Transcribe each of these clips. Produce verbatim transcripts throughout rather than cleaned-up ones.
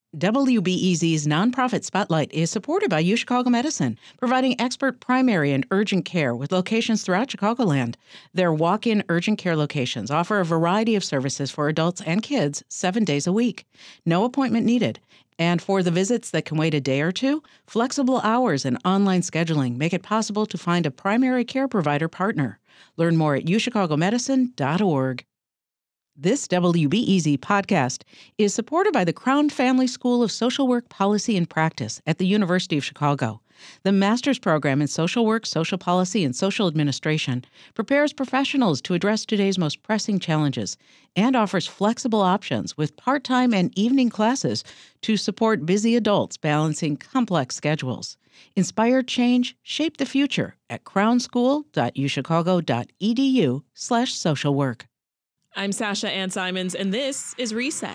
W B E Z's nonprofit Spotlight is supported by UChicago Medicine, providing expert primary and urgent care with locations throughout Chicagoland. Their walk-in urgent care locations offer a variety of services for adults and kids seven days a week. No appointment needed. And for the visits that can wait a day or two, flexible hours and online scheduling make it possible to find a primary care provider partner. Learn more at u chicago medicine dot org. This W B E Z podcast is supported by the Crown Family School of Social Work Policy and Practice at the University of Chicago. The master's program in social work, social policy, and social administration prepares professionals to address today's most pressing challenges and offers flexible options with part-time and evening classes to support busy adults balancing complex schedules. Inspire change, shape the future at crownschool dot u chicago dot e d u slash social work. I'm Sasha Ann Simons, and this is Reset.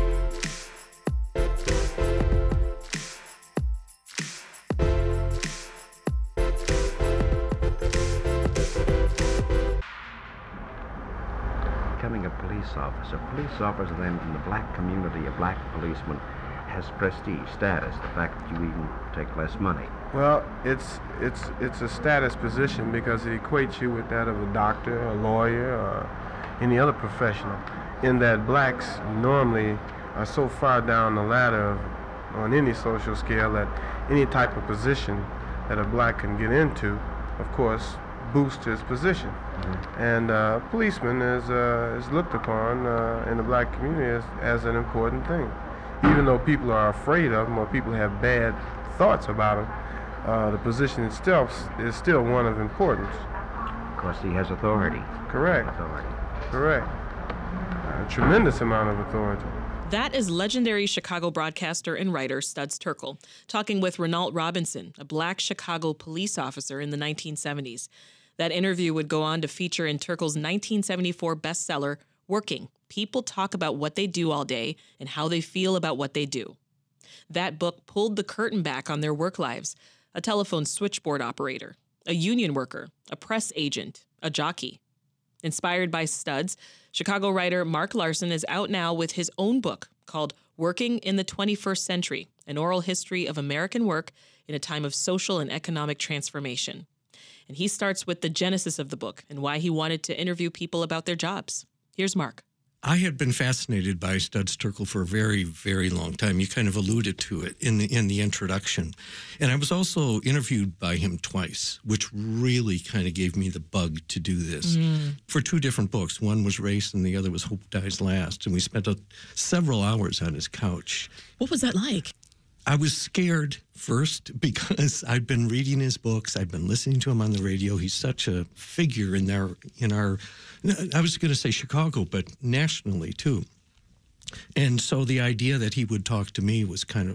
Becoming a police officer. A police officer then in the black community, a black policeman, has prestige, status, the fact that you even take less money. Well, it's it's it's a status position because it equates you with that of a doctor, a lawyer, or any other professional, in that blacks normally are so far down the ladder of, on any social scale that any type of position that a black can get into, of course, boosts his position. Mm-hmm. And uh, policeman is uh, is looked upon uh, in the black community as, as an important thing. Even though people are afraid of him or people have bad thoughts about him, uh, the position itself is still one of importance. Of course, he has authority. Correct. Authority. Correct. A tremendous amount of authority. That is legendary Chicago broadcaster and writer Studs Terkel talking with Renault Robinson, a black Chicago police officer in the nineteen seventies. That interview would go on to feature in Terkel's nineteen seventy-four bestseller, Working. People talk about what they do all day and how they feel about what they do. That book pulled the curtain back on their work lives: a telephone switchboard operator, a union worker, a press agent, a jockey. Inspired by Studs, Chicago writer Mark Larson is out now with his own book called Working in the twenty-first century, an oral history of American work in a time of social and economic transformation. And he starts with the genesis of the book and why he wanted to interview people about their jobs. Here's Mark. I had been fascinated by Studs Terkel for a very, very long time. You kind of alluded to it in the in the introduction. And I was also interviewed by him twice, which really kind of gave me the bug to do this mm. for two different books. One was Race and the other was Hope Dies Last. And we spent a, several hours on his couch. What was that like? I was scared first because I'd been reading his books. I'd been listening to him on the radio. He's such a figure in our, in our I was going to say Chicago, but nationally too. And so the idea that he would talk to me was kind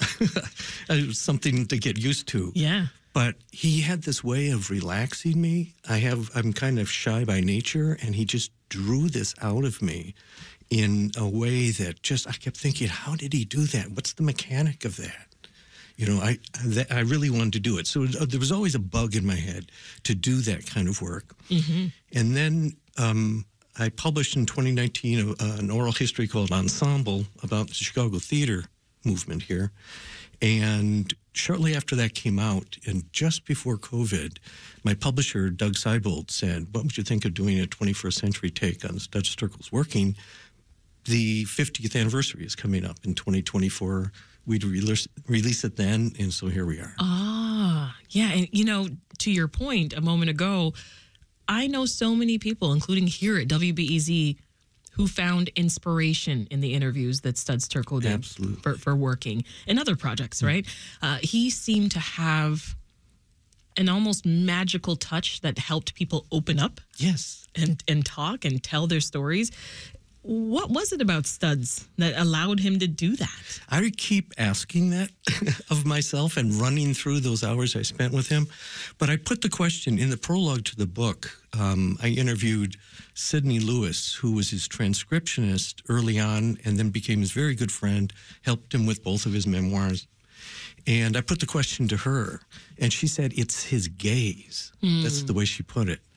of something to get used to. Yeah. But he had this way of relaxing me. I have, I'm kind of shy by nature, and he just drew this out of me in a way that just, I kept thinking, how did he do that? What's the mechanic of that? You know, I th- I really wanted to do it. So uh, there was always a bug in my head to do that kind of work. Mm-hmm. And then um, I published in twenty nineteen a, an oral history called Ensemble about the Chicago theater movement here. And shortly after that came out, and just before COVID, my publisher, Doug Seibold, said, what would you think of doing a twenty-first century take on Studs Terkel's Working? The fiftieth anniversary is coming up in twenty twenty-four. We'd release, release it then, and so here we are. Ah, yeah. And, you know, to your point a moment ago, I know so many people, including here at W B E Z, who found inspiration in the interviews that Studs Terkel did for, for Working and other projects, right? Mm-hmm. Uh, he seemed to have an almost magical touch that helped people open up. Yes. And, and talk and tell their stories. What was it about Studs that allowed him to do that? I keep asking that of myself and running through those hours I spent with him. But I put the question in the prologue to the book. Um, I interviewed Sidney Lewis, who was his transcriptionist early on and then became his very good friend, helped him with both of his memoirs. And I put the question to her, and she said it's his gaze. Mm. That's the way she put it.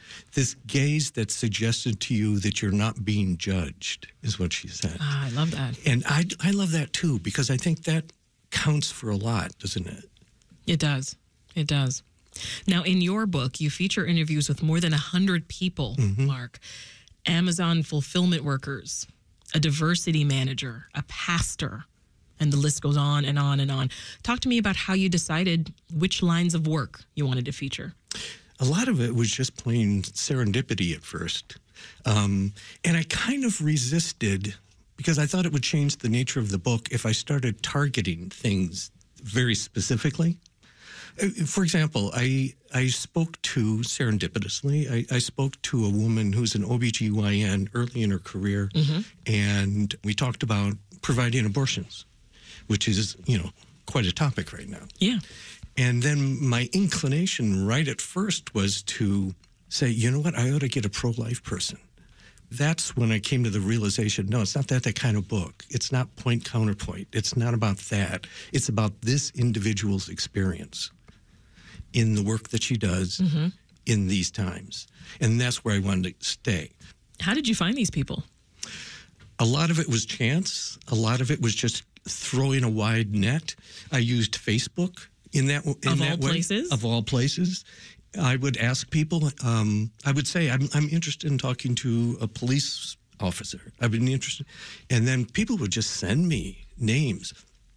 This gaze that suggested to you that you're not being judged is what she said. Ah, I love that. And I, I love that too, because I think that counts for a lot, doesn't it? It does. It does. Now, in your book, you feature interviews with more than one hundred people, mm-hmm. Mark. Amazon fulfillment workers, a diversity manager, a pastor, and the list goes on and on and on. Talk to me about how you decided which lines of work you wanted to feature. A lot of it was just plain serendipity at first. Um, and I kind of resisted because I thought it would change the nature of the book if I started targeting things very specifically. For example, I I spoke to, serendipitously, I, I spoke to a woman who's an O B G Y N early in her career, mm-hmm. and we talked about providing abortions, which is, you know, quite a topic right now. Yeah. And then my inclination right at first was to say, you know what, I ought to get a pro-life person. That's when I came to the realization, no, it's not that, that kind of book. It's not point counterpoint. It's not about that. It's about this individual's experience in the work that she does mm-hmm. in these times. And that's where I wanted to stay. How did you find these people? A lot of it was chance. A lot of it was just throwing a wide net. I used Facebook in that, in of that all way. places? Of all places. I would ask people, um, I would say, I'm, I'm interested in talking to a police officer. I've been interested. And then people would just send me names.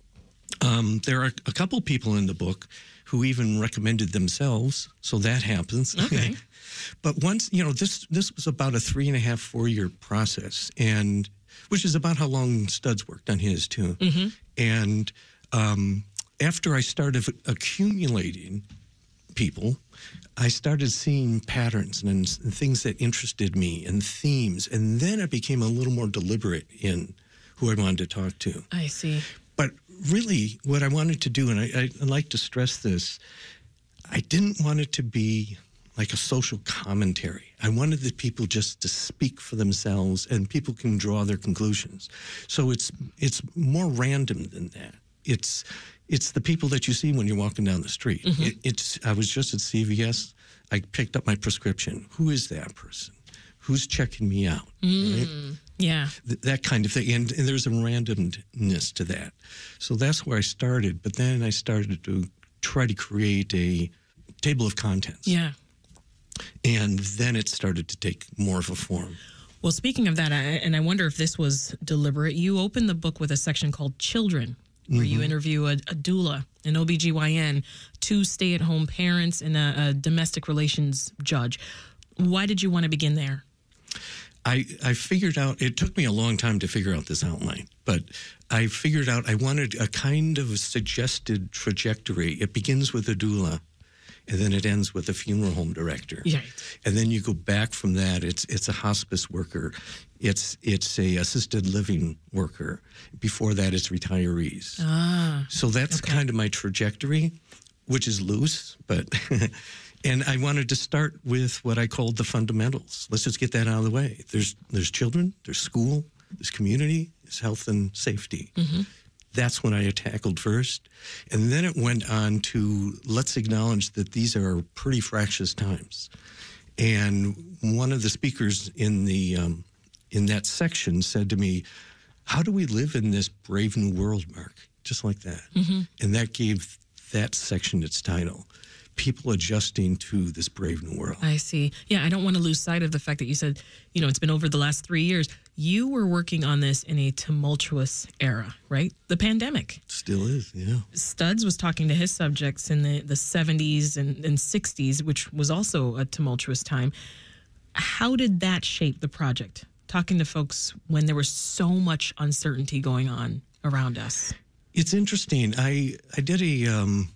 Um, there are a couple people in the book who even recommended themselves, so that happens. Okay. But once, you know, this this was about a three and a half, four year process, and which is about how long Studs worked on his too. Mm-hmm. And um, after I started accumulating people, I started seeing patterns and, and things that interested me and themes, and then I became a little more deliberate in who I wanted to talk to. I see. But really, what I wanted to do, and I, I, I like to stress this, I didn't want it to be like a social commentary. I wanted the people just to speak for themselves, and people can draw their conclusions. So it's it's more random than that. It's it's the people that you see when you're walking down the street. Mm-hmm. It, it's I was just at C V S. I picked up my prescription. Who is that person? Who's checking me out? Mm, right? Yeah. Th- that kind of thing. And, and there's a randomness to that. So that's where I started. But then I started to try to create a table of contents. Yeah. And then it started to take more of a form. Well, speaking of that, I, and I wonder if this was deliberate, you opened the book with a section called Children, where mm-hmm. you interview a, a doula, an O B G Y N, two stay-at-home parents, and a, a domestic relations judge. Why did you want to begin there? I, I figured out, it took me a long time to figure out this outline, but I figured out I wanted a kind of a suggested trajectory. It begins with a doula, and then it ends with a funeral home director. Right. And then you go back from that. It's it's a hospice worker. It's it's a assisted living worker. Before that, it's retirees. Ah. So that's okay. kind of my trajectory, which is loose, but... And I wanted to start with what I called the fundamentals. Let's just get that out of the way. There's there's children, there's school, there's community, there's health and safety. Mm-hmm. That's what I tackled first. And then it went on to let's acknowledge that these are pretty fractious times. And one of the speakers in the um, in that section said to me, how do we live in this brave new world, Mark? Just like that. Mm-hmm. And that gave that section its title. People adjusting to this brave new world. I see. Yeah, I don't want to lose sight of the fact that you said, you know, it's been over the last three years. You were working on this in a tumultuous era, right? The pandemic. Still is, yeah. Studs was talking to his subjects in the, the seventies and, and sixties, which was also a tumultuous time. How did that shape the project? Talking to folks when there was so much uncertainty going on around us. It's interesting. I, I did a... Um,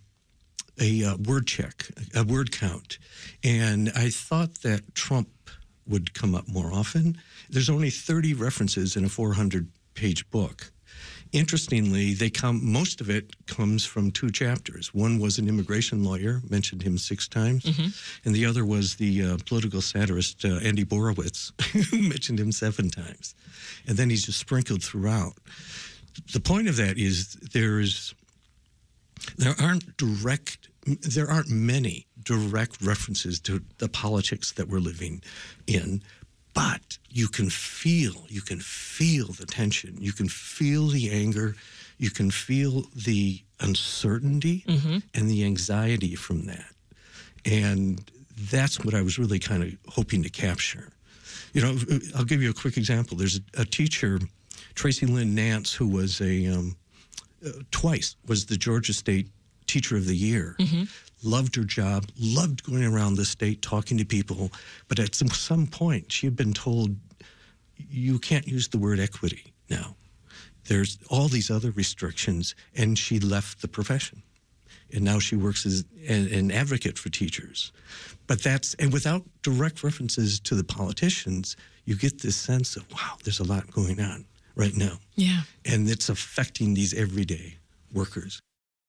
a uh, word check, a word count. And I thought that Trump would come up more often. There's only thirty references in a four hundred page book. Interestingly, they come, most of it comes from two chapters. One was an immigration lawyer, mentioned him six times, mm-hmm. and the other was the uh, political satirist uh, Andy Borowitz, who mentioned him seven times. And then he's just sprinkled throughout. The point of that is there is there aren't direct there aren't many direct references to the politics that we're living in, but you can feel, you can feel the tension, you can feel the anger, you can feel the uncertainty mm-hmm. and the anxiety from that. And that's what I was really kind of hoping to capture. You know, I'll give you a quick example. There's a, a teacher, Tracy Lynn Nance, who was a, um, uh, twice was the Georgia State Teacher of the Year. Mm-hmm. Loved her job, loved going around the state talking to people. But at some, some point, she had been told, you can't use the word equity now. There's all these other restrictions, and she left the profession. And now she works as an, an advocate for teachers. But that's, and without direct references to the politicians, you get this sense of, wow, there's a lot going on right now. Yeah. And it's affecting these everyday workers.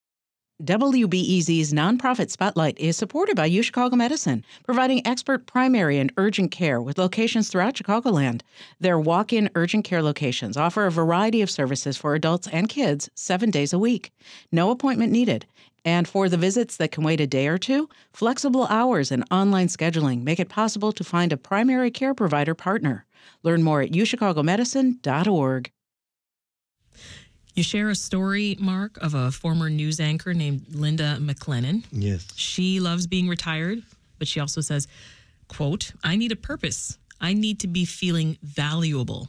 W B E Z's Nonprofit Spotlight is supported by UChicago Medicine, providing expert primary and urgent care with locations throughout Chicagoland. Their walk-in urgent care locations offer a variety of services for adults and kids seven days a week. No appointment needed. And for the visits that can wait a day or two, flexible hours and online scheduling make it possible to find a primary care provider partner. Learn more at u chicago medicine dot org. You share a story, Mark, of a former news anchor named Linda McLennan. Yes. She loves being retired, but she also says, quote, I need a purpose. I need to be feeling valuable.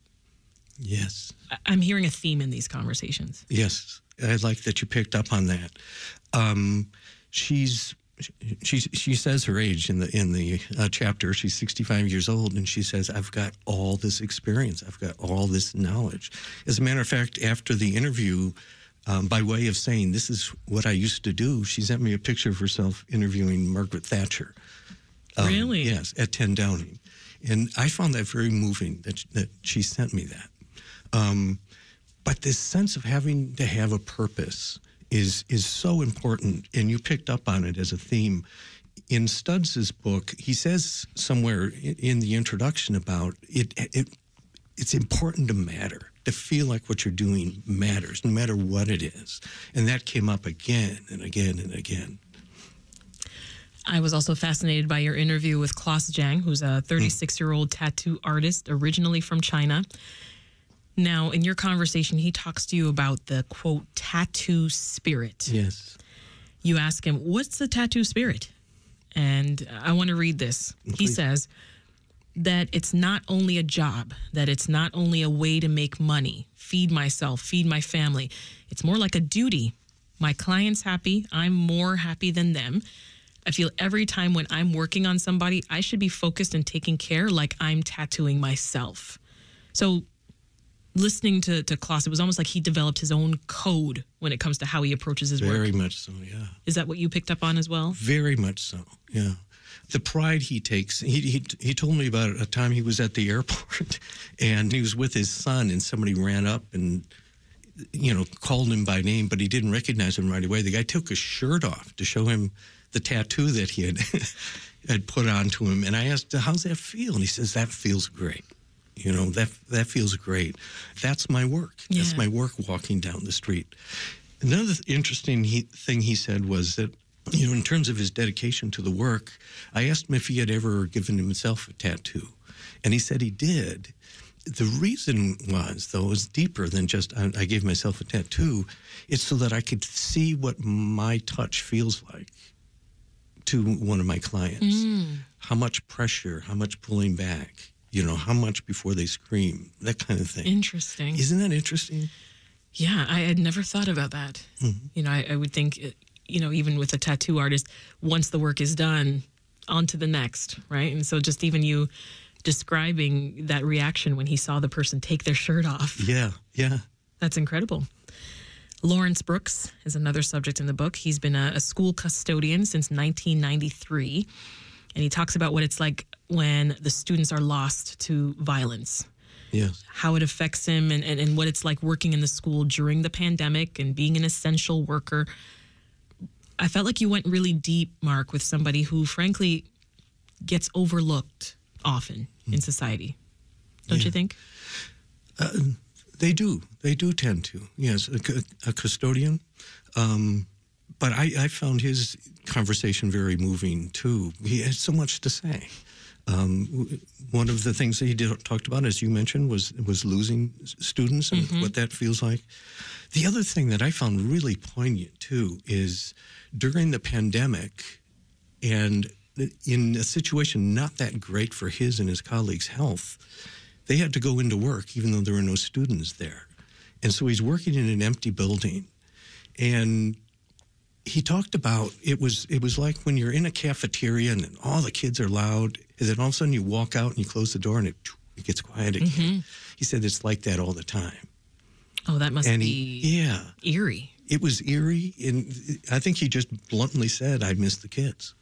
Yes. I- I'm hearing a theme in these conversations. Yes. I like that you picked up on that. Um, she's she she says her age in the in the uh, chapter. She's sixty-five years old, and she says, "I've got all this experience. I've got all this knowledge." As a matter of fact, after the interview, um, by way of saying this is what I used to do, she sent me a picture of herself interviewing Margaret Thatcher. Um, really? Yes, at ten Downing, and I found that very moving that that she sent me that. Um, But this sense of having to have a purpose is is so important, and you picked up on it as a theme. In Studs' book, he says somewhere in the introduction about it, it it's important to matter, to feel like what you're doing matters, no matter what it is. And that came up again and again and again. I was also fascinated by your interview with Klaus Zhang, who's a thirty-six-year-old tattoo artist originally from China. Now, in your conversation, he talks to you about the, quote, tattoo spirit. Yes. You ask him, what's the tattoo spirit? And I want to read this. Please. He says that it's not only a job, that it's not only a way to make money, feed myself, feed my family. It's more like a duty. My client's happy. I'm more happy than them. I feel every time when I'm working on somebody, I should be focused and taking care like I'm tattooing myself. So listening to, to Klaus, it was almost like he developed his own code when it comes to how he approaches his work. Very much so, yeah. Is that what you picked up on as well? Very much so, yeah. The pride he takes, he, he he told me about a time he was at the airport and he was with his son and somebody ran up and, you know, called him by name, but he didn't recognize him right away. The guy took his shirt off to show him the tattoo that he had, had put onto him. And I asked, how's that feel? And he says, that feels great. You know, that that feels great. That's my work. Yeah. That's my work walking down the street. Another interesting he, thing he said was that, you know, in terms of his dedication to the work, I asked him if he had ever given himself a tattoo. And he said he did. The reason was, though, was deeper than just I, I gave myself a tattoo. It's so that I could see what my touch feels like to one of my clients. Mm. How much pressure, how much pulling back. You know, how much before they scream, that kind of thing. Interesting. Isn't that interesting? Yeah, I had never thought about that. Mm-hmm. You know, I, I would think, you know, even with a tattoo artist, once the work is done, on to the next, right? And so just even you describing that reaction when he saw the person take their shirt off. Yeah, yeah. That's incredible. Lawrence Brooks is another subject in the book. He's been a, a school custodian since nineteen ninety-three. And he talks about what it's like when the students are lost to violence. Yes. How it affects him and, and, and what it's like working in the school during the pandemic and being an essential worker. I felt like you went really deep, Mark, with somebody who, frankly, gets overlooked often mm. in society. Don't yeah. you think? Uh, they do. They do tend to. Yes, a, a custodian. Um, but I, I found his conversation very moving, too. He had so much to say. Um, one of the things that he did, talked about, as you mentioned, was was losing students and mm-hmm. what that feels like. The other thing that I found really poignant, too, is during the pandemic and in a situation not that great for his and his colleagues' health, they had to go into work even though there were no students there. And so he's working in an empty building. And he talked about it was it was like when you're in a cafeteria and all the kids are loud, and then all of a sudden you walk out and you close the door and it, it gets quiet again. Mm-hmm. He said it's like that all the time. Oh, that must and be he, yeah. eerie. It was eerie, and I think he just bluntly said, I miss the kids.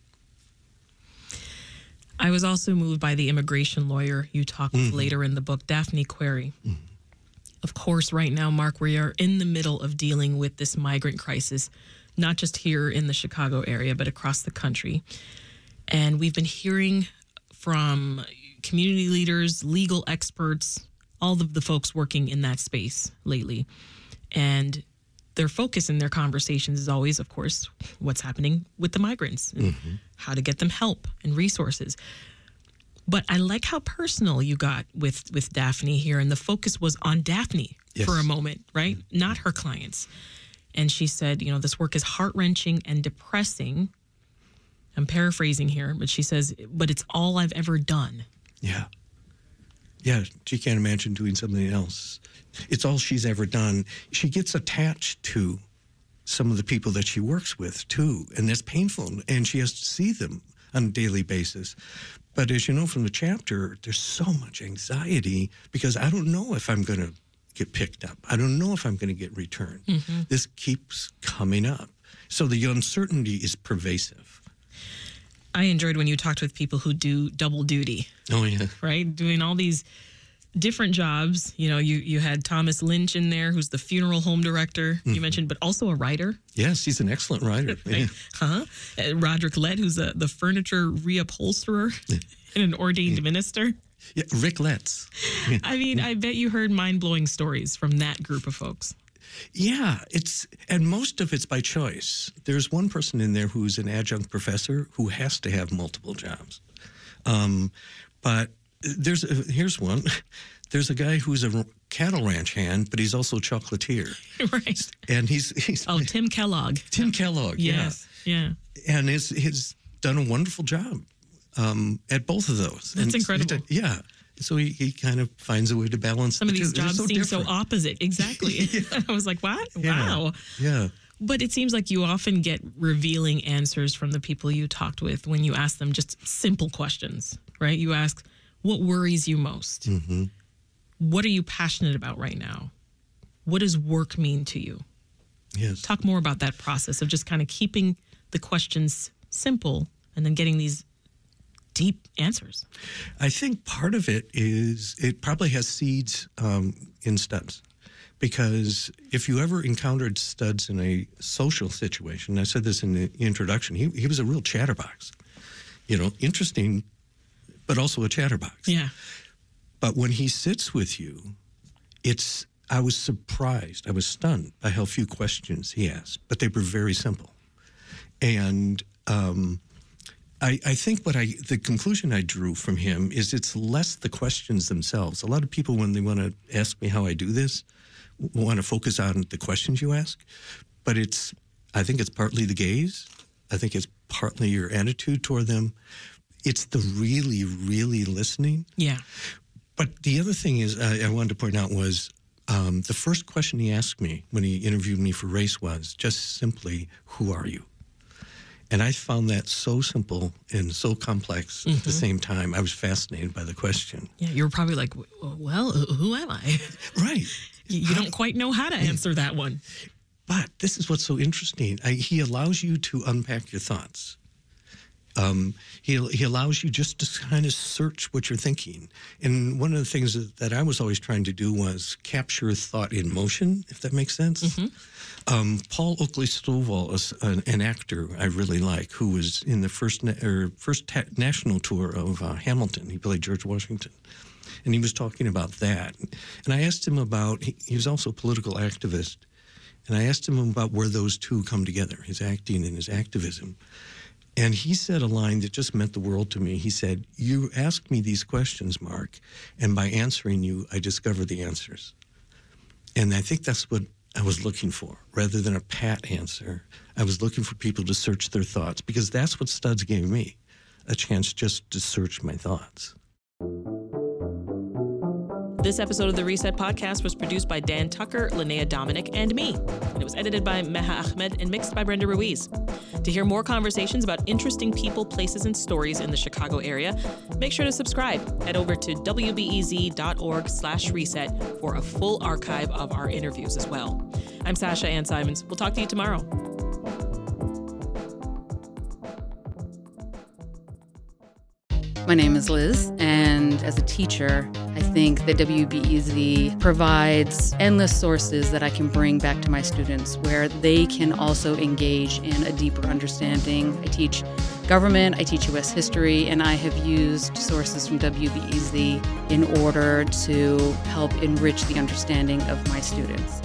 I was also moved by the immigration lawyer you talk with mm-hmm. later in the book, Daphne Query. Mm-hmm. Of course, right now, Mark, we are in the middle of dealing with this migrant crisis, not just here in the Chicago area, but across the country. And we've been hearing from community leaders, legal experts, all of the folks working in that space lately. And their focus in their conversations is always, of course, what's happening with the migrants and mm-hmm. how to get them help and resources. But I like how personal you got with, with Daphne here, and the focus was on Daphne yes. for a moment, right? Mm-hmm. Not her clients. And she said, you know, this work is heart-wrenching and depressing. I'm paraphrasing here, but she says, but it's all I've ever done. Yeah. Yeah, she can't imagine doing something else. It's all she's ever done. She gets attached to some of the people that she works with, too, and that's painful, and she has to see them on a daily basis. But as you know from the chapter, there's so much anxiety because I don't know if I'm going to get picked up. I don't know if I'm going to get returned. Mm-hmm. This keeps coming up. So the uncertainty is pervasive. I enjoyed when you talked with people who do double duty. Oh, yeah. Right? Doing all these different jobs. You know, you, you had Thomas Lynch in there, who's the funeral home director, mm-hmm. you mentioned, but also a writer. Yes, he's an excellent writer. Right. Yeah. Huh? Uh, Roderick Lett, who's a, the furniture reupholsterer yeah. and an ordained yeah. minister. Yeah, Rick Letts. I mean, I bet you heard mind-blowing stories from that group of folks. Yeah, it's and most of it's by choice. There's one person in there who's an adjunct professor who has to have multiple jobs. Um, but there's a, here's one. There's a guy who's a cattle ranch hand, but he's also a chocolatier. Right. And he's he's oh Tim Kellogg. Tim Kellogg. Yes. Yeah. Yeah. And he's he's done a wonderful job um, at both of those. That's and incredible. Done, yeah. So he, he kind of finds a way to balance. Some of these two. jobs so seem different. so opposite. Exactly. Yeah. I was like, what? Yeah. Wow. Yeah. But it seems like you often get revealing answers from the people you talked with when you ask them just simple questions, right? You ask, what worries you most? Mm-hmm. What are you passionate about right now? What does work mean to you? Yes. Talk more about that process of just kind of keeping the questions simple and then getting these deep answers. I think part of it is it probably has seeds um, in Studs. Because if you ever encountered Studs in a social situation, I said this in the introduction, he, he was a real chatterbox. You know, interesting, but also a chatterbox. Yeah. But when he sits with you, it's, I was surprised, I was stunned by how few questions he asked, but they were very simple. And um, I, I think what I, the conclusion I drew from him is it's less the questions themselves. A lot of people, when they want to ask me how I do this, want to focus on the questions you ask, but it's, I think it's partly the gaze. I think it's partly your attitude toward them. It's the really, really listening. Yeah. But the other thing is, uh, I wanted to point out was um, the first question he asked me when he interviewed me for Race was just simply, who are you? And I found that so simple and so complex mm-hmm. at the same time. I was fascinated by the question. Yeah, you were probably like, well, who am I? Right. You, you don't quite know how to answer that one. But this is what's so interesting. I, he allows you to unpack your thoughts. Um, he, he allows you just to kind of search what you're thinking. And one of the things that, that I was always trying to do was capture thought in motion, if that makes sense. Mm-hmm. Um, Paul Oakley Stovall is an, an actor I really like who was in the first na- or first ta- national tour of uh, Hamilton. He played George Washington. And he was talking about that. And I asked him about, he, he was also a political activist. And I asked him about where those two come together, his acting and his activism. And he said a line that just meant the world to me. He said, "You ask me these questions, Mark, and by answering you, I discover the answers." And I think that's what I was looking for. Rather than a pat answer, I was looking for people to search their thoughts, because that's what Studs gave me, a chance just to search my thoughts. This episode of the Reset Podcast was produced by Dan Tucker, Linnea Dominic, and me. And it was edited by Meha Ahmed and mixed by Brenda Ruiz. To hear more conversations about interesting people, places, and stories in the Chicago area, make sure to subscribe. Head over to wbez.org slash reset for a full archive of our interviews as well. I'm Sasha Ann Simons. We'll talk to you tomorrow. My name is Liz, and as a teacher, I think that W B E Z provides endless sources that I can bring back to my students where they can also engage in a deeper understanding. I teach government, I teach U S history, and I have used sources from W B E Z in order to help enrich the understanding of my students.